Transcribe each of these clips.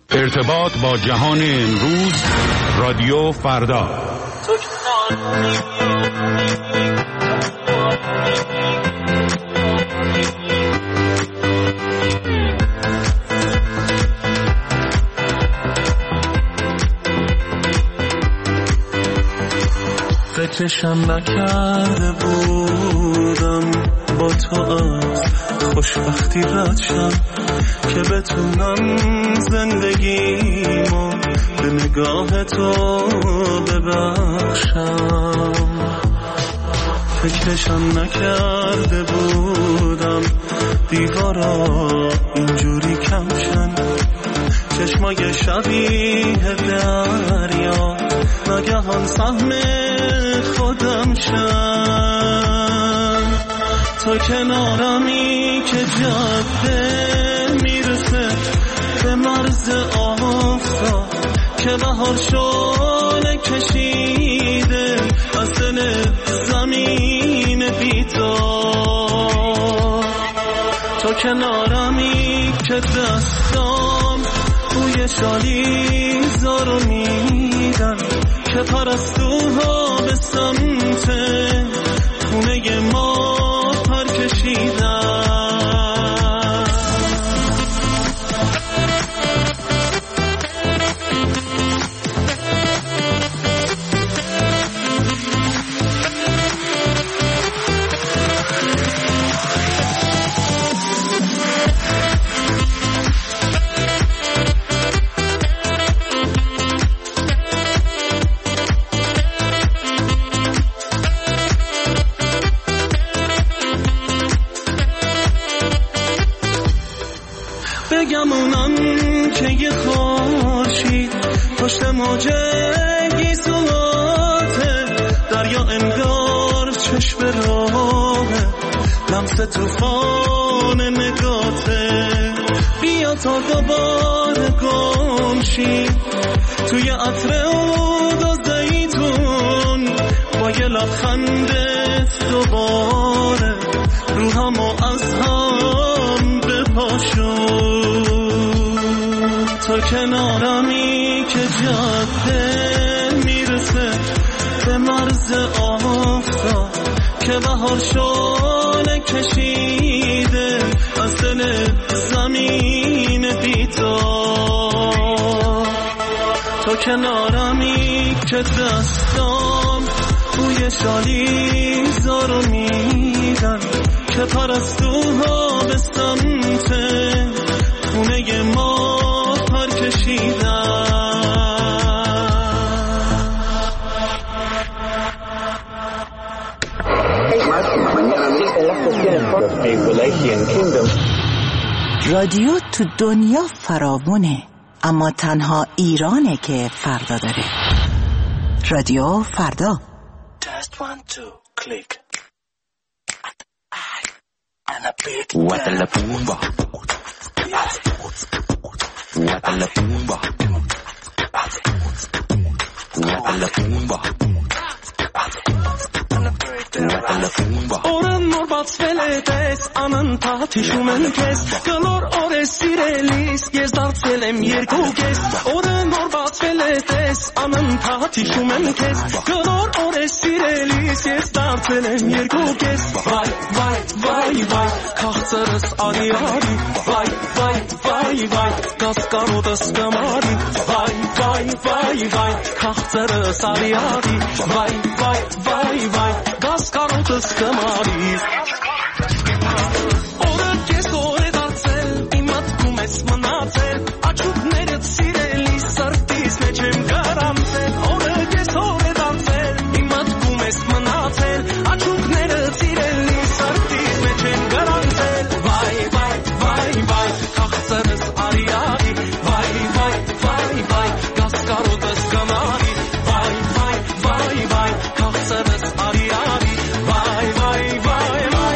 ارتباط با جهان امروز، رادیو فردا. فکرشم نکرده بودم با تو از خوشبختی رد شم که بتونم زندگیمو به نگاه تو ببخشم. فکرشم نکرده بودم دیوارا اینجوری کمشن، چشمای شبیه دریا ناگهان سهم خودم شن. تو کنارمی که جاده میرسه به مرز آفتاب، که بهار شعله کشیده از دل زمین بی‌تاب. تو کنارمی که دستام بوی شالی زارو میدن، که پرستوها به سمت خونه ما پر کشیدن. بگمونم که یه خورشید پشت موجه گیسواته، دریا انگار چشم راهه، لمس توفان نگاته. بیا تا دوباره گمشی توی عطر عود و زیتون، با یه لبخندت دوباره روحمو از هم بپاشون. تو کنارمی که جاده میرسه به مرز آفتاب، که بهار شعله کشیده از دل زمین بی‌تاب. تو کنارمی که دستام بوی شالی زارو میدن، که پرستوها به سمت خونه ما پر کشیدن. رادیو تو دنیا فراوونه، اما تنها ایرانه که فردا داره. رادیو فردا. Just want to click. Guatala pumba, guatala pumba, guatala pumba. Oren nor batsveletes anan tatishumem kes galor ore sirelis gezdartselem yerkukes. Oren nor batsveletes anan tatishumem kes galor ore sirelis gezdartselem yerkukes. Vay vay vay vay kahtsaras ari ari, vay vay vay vay kaskarodas kamari, vay vay vay vay kahtsaras ari ari, vay vay vay vay kaskarodas kamari. Ora kesore dartsel imat kumes manatsel achuk neret sireli sartis nechem garamsel. Ora kesore dartsel imat kumes manatsel achuk neret sireli sartis nechem garamsel. Vay vay vay vay kahtsaras ari ari, vay vay vay vay kaskarodas kamari, vay vay vay vay kahtsaras ari ari, vay vay vay vay.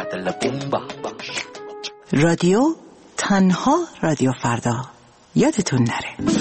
رادیو تنها رادیو فردا، یادتون نره.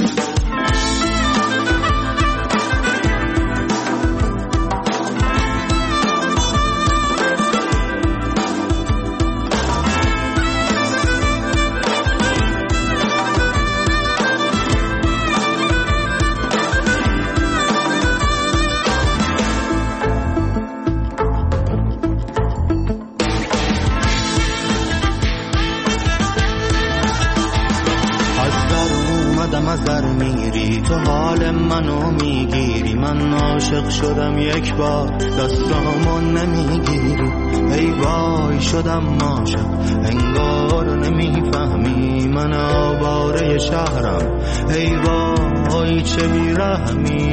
از در میری تو حال منو میگیری، من عاشق شدم یک بار دستامو نمیگیری، ای وای شدم عاشق انگار نمیفهمی، من آواره شهرم ای وای چه بیرحمی.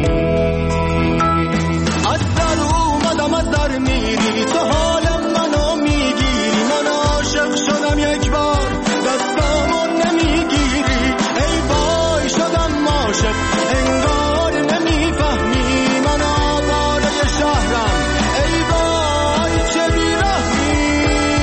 از در اومدم از در میری تو حال منو میگیری، من عاشق شدم یک بار دستامو نمیگیری، ای وای شدم عاشق انگار نمیفهمی، من آواره شهرم ای وای چه بیرحمی.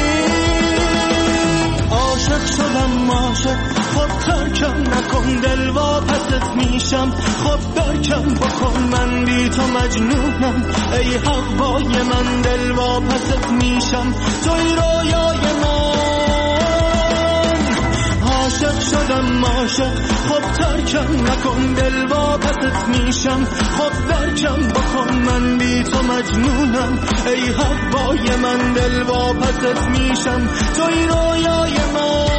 عاشق شدم عاشق خب ترکم نکن دل واپست میشم، خب درکم بکن من بی تو مجنونم، ای هوای من دل واپست میشم توی رویای من. عاشق شدم عاشق خب ترکم نکن دل واپست میشم، خب درکم بکن من بی تو مجنونم، ای هوای من دل واپست میشم توی رویای من.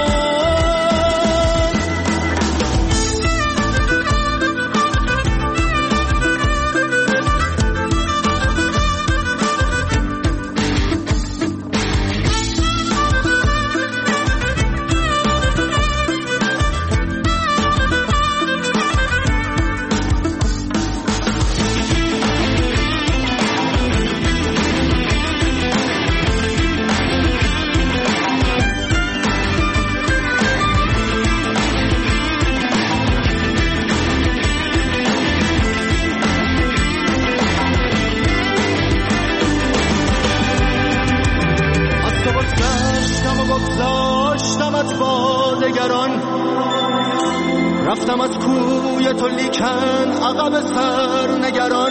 رفتم از کوی تو لیکن عقب سر نگران،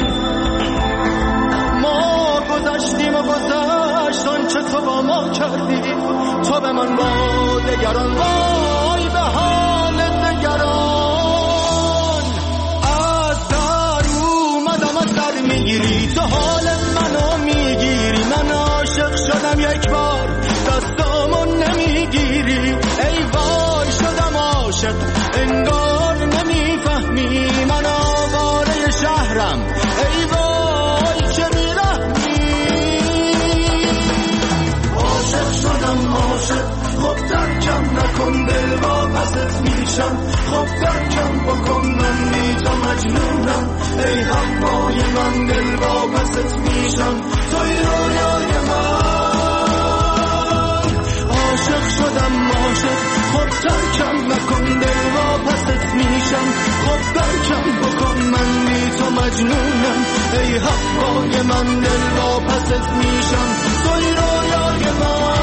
ما گذشتیم و گذشت آنچه تو با ما کردی، تو به من با دگران، وای به حال دگران. از در اومدم از در میگیری تو حال منو میگیری، من عاشق شدم یک بار دستامو نمیگیری، ای وای شدم عاشق انگار نمیفهمی، من آواره شهرم ای وای چه بیرحمی. عاشق شدم عاشق خب درکم نکن دل واپست میشم، خب درکم بکن من بی تو مجنونم، ای هوای من دل واپست میشم توی رویای من. عاشق شدم عاشق خب ترکم نکن دل واپست میشم، خب درکم بکن من بی تو مجنونم، ای هوای من دل واپست میشم توی رویای من.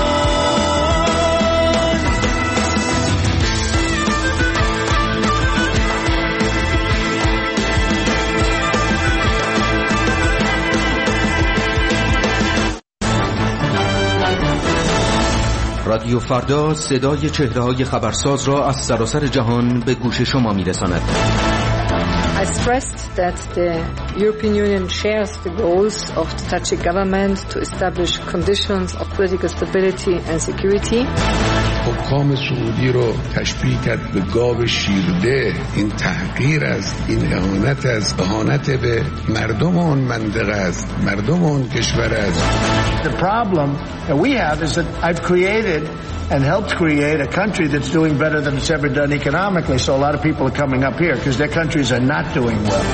رادیو فردا صدای چهره‌های خبرساز را از سراسر جهان به گوش شما می‌رساند. I stressed that the European Union shares the goals of the Tajik government to establish conditions of political stability and security. حکام سعودی رو تشبیه کرد به گاو شیرده. این تحقیر است، این اهانت است، اهانت به مردم اون منطقه است، مردم اون کشور است. The problem that we have is that I've created and helped create a country that's doing better than it's ever done economically, so a lot of people are coming up here because their countries are not doing well.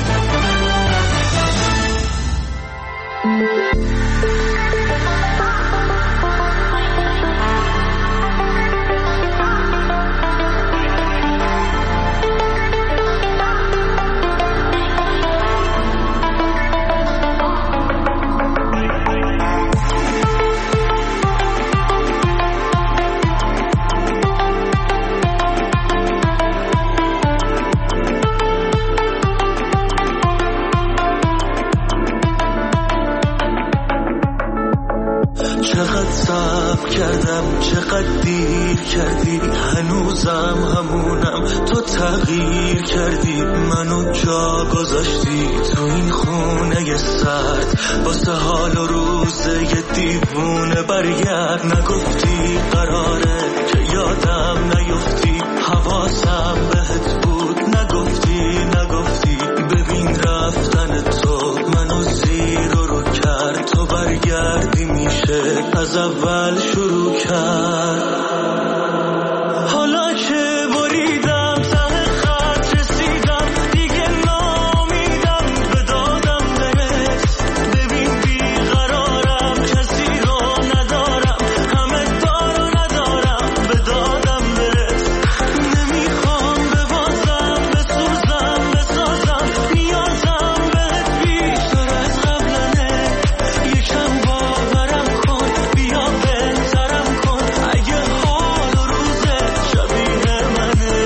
چقدر صبر کردم چقدر دیر کردی، هنوزم همونم، تو تغییر کردی، منو جا گذاشتی تو این خونه سرد، واسه حال و روزه یه دیوونه برگرد. نگفتی قراره که یادم نیفتی، حواسم بهت بود، نگفتی ببین رفتن تو منو زیر رو کرد، تو برگردی میشه از اول شروع کرد. حالا که بریدم ته خط رسیدم، دیگه نامیدم به دادم برس، ببین بیقرارم کسی رو ندارم، همه دارو ندارم به دادم برس. نمیخوام ببازم بسوزم بسازم، نیازم بهت بیشتر از قبلنه، یکم باورم کن بیا بهترم کن، اگه حال و روزه شبیه منه.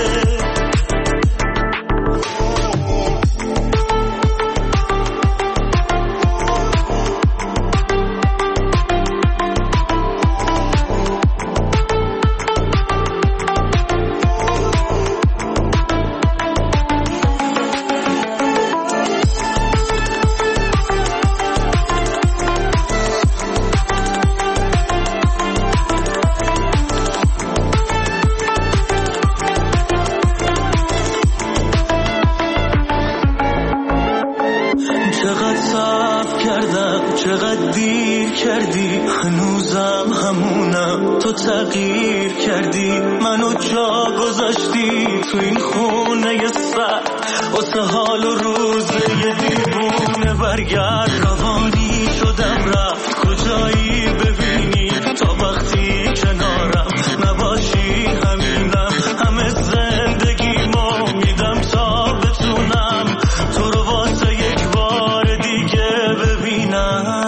چقدر صبر کردم چقدر دیر کردی، هنوزم همونم، تو تغییر کردی، منو جا گذاشتی تو این خونه سرد، واسه حال و روزه یه دیوونه برگرد. روانی شدم رفت کجایی ببینی، تا وقتی کنارم نباشی همینم، همه زندگیمو میدم تا بتونم تو رو واسه یک بار دیگه ببینم.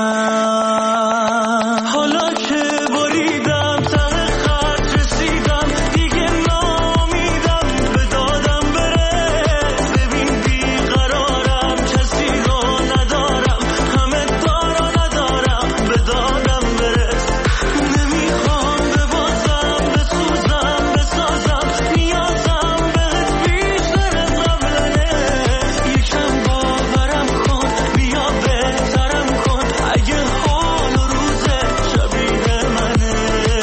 حالا که بریدم ته خط رسیدم، دیگه نامیدم به دادم برس، ببین بیقرارم کسی رو ندارم، همه دارو ندارم به دادم برس. نمیخوام ببازم بسوزم بسازم، نیازم بهت بیشتر از قبلنه، یکم باورم کن بیا بهترم کن، اگه حال و روزه شبیه منه.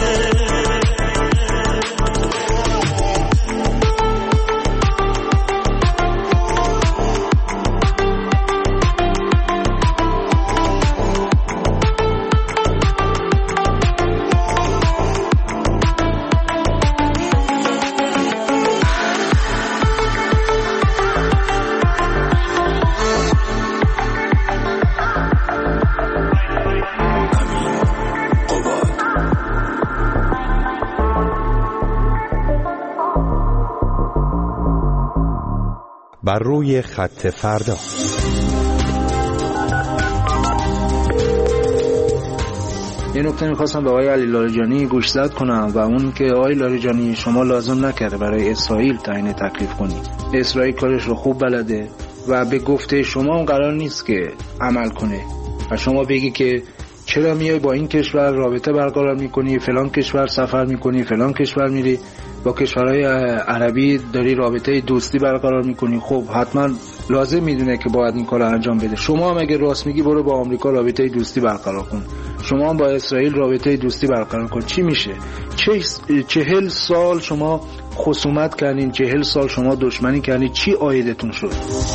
بر روی خط فردا. یه نکته میخواستم به آقای علی لاریجانی گوشزد کنم و اون که آقای لاریجانی شما لازم نکرده برای اسرائیل تعیین تکلیف کنی، اسرائیل کارش رو خوب بلده و به گفته شما اون قرار نیست که عمل کنه و شما بگی که چرا میای با این کشور رابطه برقرار میکنی، فلان کشور سفر میکنی، فلان کشور میری، با کشورهای عربی داری رابطه دوستی برقرار میکنی. خب حتما لازم میدونه که باید این کار انجام بده. شما هم اگه راست میگی برو با آمریکا رابطه دوستی برقرار کن، شما هم با اسرائیل رابطه دوستی برقرار کن. چی میشه؟ 40 سال شما خصومت کردین، 40 سال شما دشمنی کردین، چی عایدتون شد؟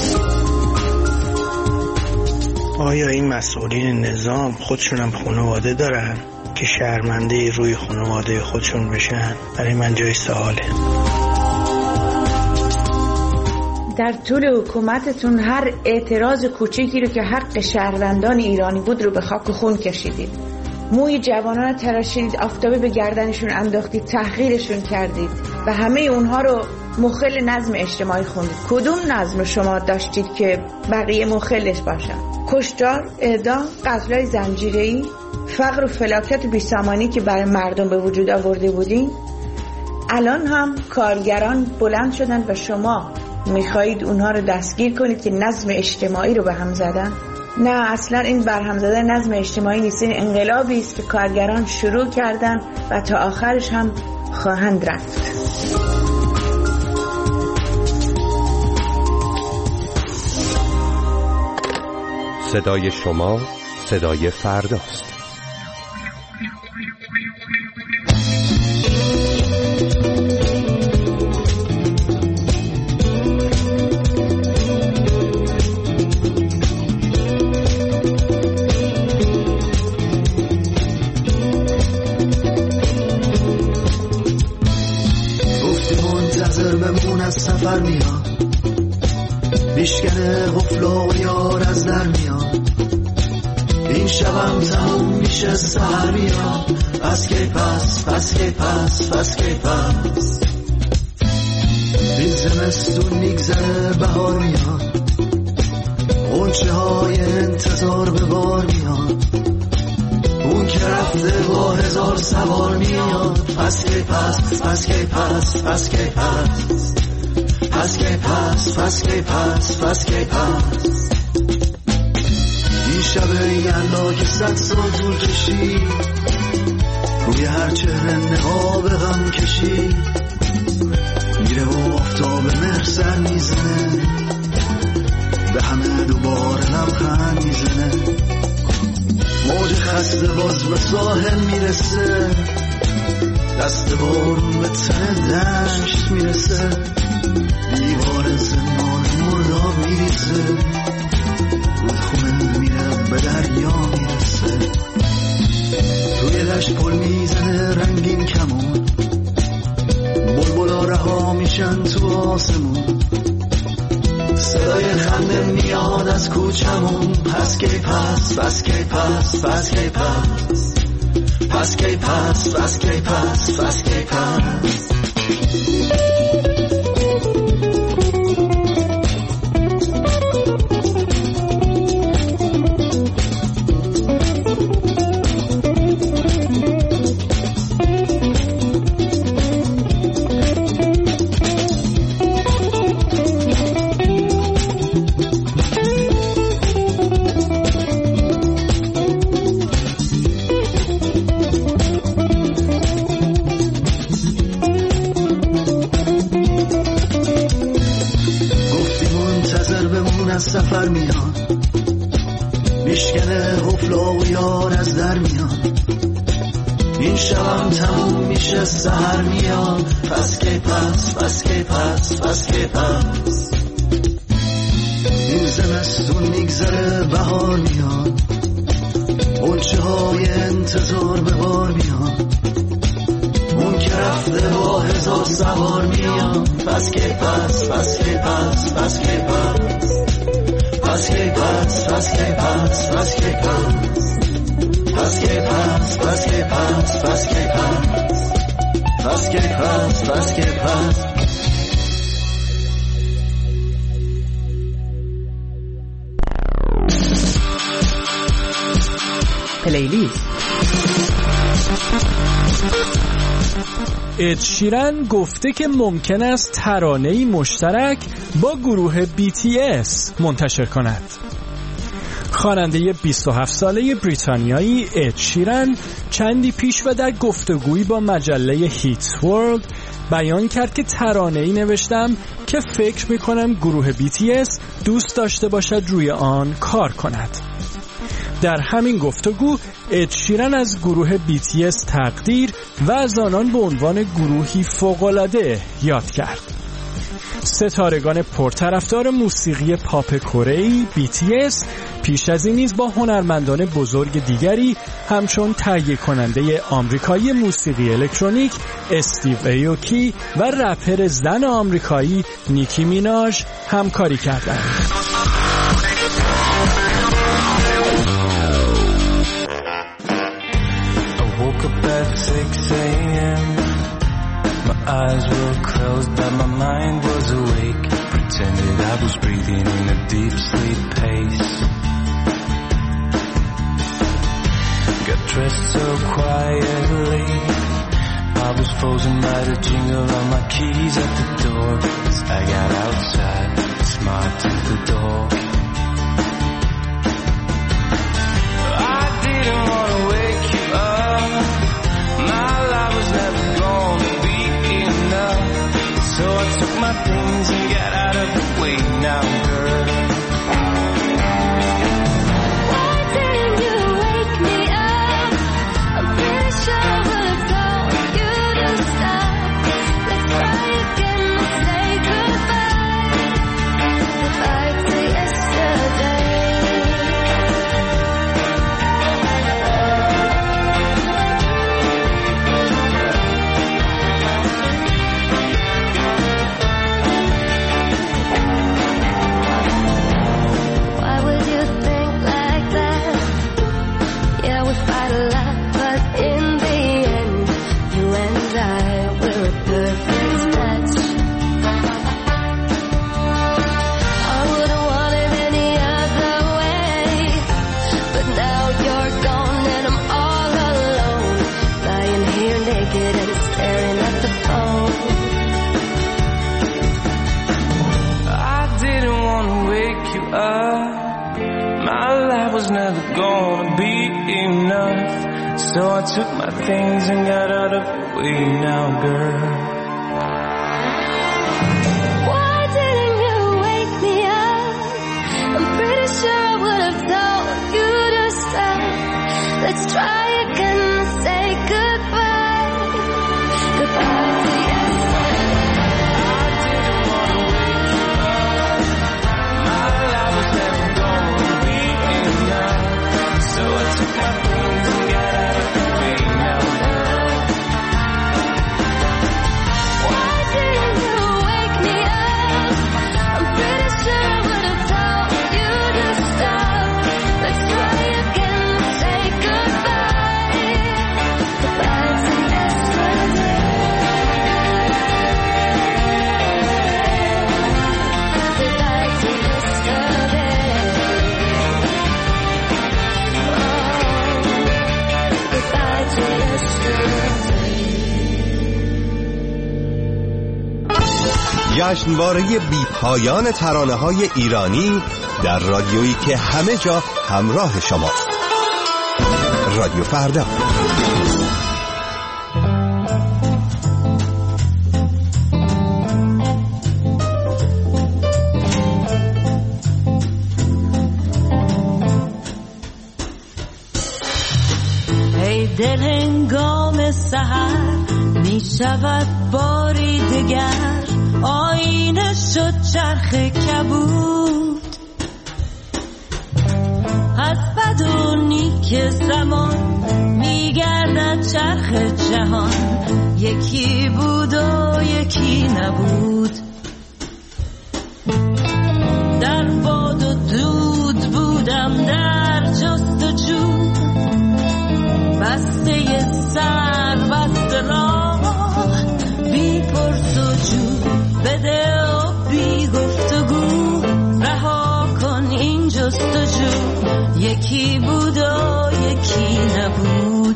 آیا این مسئولین نظام خودشون هم خانواده دارن که شرمنده روی خانواده خودشون بشن؟ برای من جای سواله. در طول حکومتتون هر اعتراض کوچیکی رو که حق شهروندان ایرانی بود رو به خاک و خون کشیدید، موی جوانان تراشیدید، آفتابه به گردنشون انداختید، تحقیرشون کردید و همه اونها رو مخل نظم اجتماعی خوندید. کدوم نظم رو شما داشتید که بقیه مخلش باشن؟ کشتار، اعدام، قتل‌های زنجیره‌ای، فقر و فلاکت بیسامانی که برای مردم به وجود آورده بودین. الان هم کارگران بلند شدن و شما میخواهید اونها رو دستگیر کنید که نظم اجتماعی رو به هم زدن. نه اصلا این برهم زدن نظم اجتماعی نیست، این انقلابی است که کارگران شروع کردن و تا آخرش هم خواهند رفت. صدای شما صدای فرداست. سفر میاد میشکنه غفلا و یار از در میاد، این شبم تموم میشه سهر میاد، پس کی پس پس کی پس پس کی پس، این زمستون میگذره بهار میاد، غنچه های انتظار به بار میاد، اون که رفته با هزار سوار میاد، پس کی پس پس کی پس پس کی پس پس کی پس پس کی پس پس کی پس، این شب یلدا که 100 سال طول کشید، روی هر چهره نقاب غم کشید، میره و آفتاب مهر سر میزنه، به همه دوباره لبخند میزنه، موج خسته باز به ساحل میرسه، دست بارون به تن دشت میرسه، دیوار زمان مرداب میریزه، رودخونه میره به دریا میرسه، روی دشت پل میزنه رنگین کمون، بلبلا رها میشن تو آسمون، صدای خنده میاد از کوچمون، پس کی پس پس کی پس پس کی پس پس کی پس پس کی پس پس کی پس. سفر میاد میشکنه غفلا و یار از در میاد، این شبم تموم میشه سهر میاد، پس کی پس پس کی پس پس کی پس، این زمستون میگذره بهار میاد، غنچه های انتظار به بار میاد، اون که رفته با هزار سوار میاد، پس کی پس پس کی پس پس کی پس پس کی پس پس کی پس پس کی پس پس کی پس پس کی پس پس کی پس پس کی پس پس کی پس. پلیلیست. اد شیرن گفته که ممکن است ترانه‌ای مشترک با گروه BTS منتشر کند. خواننده 27 ساله بریتانیایی اد شیرن چندی پیش و در گفتگویی با مجله هیت ورلد بیان کرد که ترانه‌ای نوشتم که فکر می‌کنم گروه BTS دوست داشته باشد روی آن کار کند. در همین گفتگو اد شیرن از گروه BTS تقدیر و از آنان به عنوان گروهی فوق‌العاده یاد کرد. ستارگان پرطرفدار موسیقی پاپ کره‌ای BTS پیش از این نیز با هنرمندان بزرگ دیگری همچون تهیه کننده آمریکایی موسیقی الکترونیک استیو ایوکی و رپر زن آمریکایی نیکی میناژ همکاری کردند. At 6 a.m. My eyes were closed but my mind was awake. Pretended I was breathing in a deep sleep pace. Got dressed so quietly, I was frozen by the jingle of my keys at the door. As I got outside, smiled to the door. didn't want to wake you up. My life was never gonna be enough. So I took my things and got out of the way now, girl. Why didn't you wake me up? I'm pretty sure I would have told you to stop. Let's try again and say goodbye. Goodbye to yesterday. Why would you think like that? Yeah, we fight a lot, but in the end, you and I were a perfect match. I wouldn't want it any other way, but now you're gone and I'm all alone, lying here naked and staring at the phone. I didn't want to wake you up. My life was never gonna be enough. So I took my things and got out of the way now, girl. Why didn't you wake me up? I'm pretty sure I would have told you to stop. Let's try again and say goodbye. Goodbye to yesterday. I didn't want to wake you up. My life was never gonna be enough. So I took my things and got out of the way now, girl. Why didn't you wake me up? I'm pretty sure I would have told you to stop. Let's try again and say goodbye. Goodbye to yesterday. Goodbye to yesterday. Goodbye to yesterday. جشنواره بی پایان ترانه‌های ایرانی در رادیویی که همه جا همراه شماست. رادیو فردا. ای دل هنگام سحر می شود باری دگر، آینه شد چرخ کبود از بد و نیک زمان، می گردد چرخ جهان، یکی بود و یکی نبود. در باد و دود بودم در جستجو، بسته سر بسته راه، بی پرس و جو، بده و بی گفتگو، رها کن این جستجو، یکی بود و یکی نبود.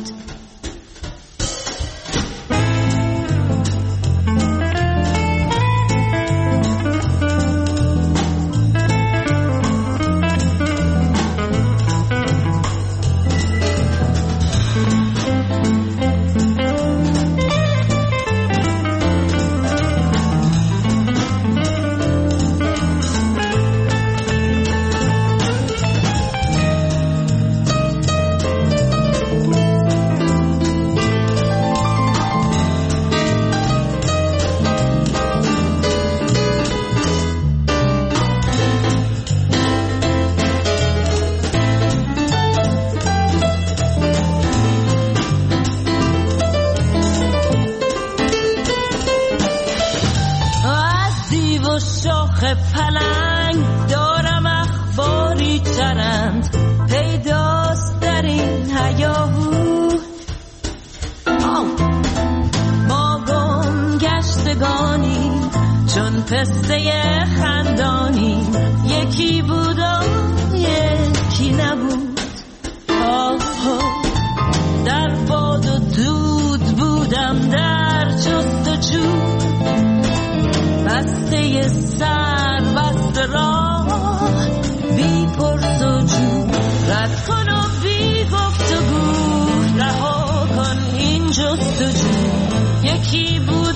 شاخ پلنگ دارم اخباری چرند، پیداست در این هیاهو. ما گم گشتگانی چون پسته خندانی، یکی بود و یکی نبود. در باد و دود بودم در جستجو، بسته سر بسته راه، بی پرس و جو، رد کن و بی گفت و جستجو یکی بود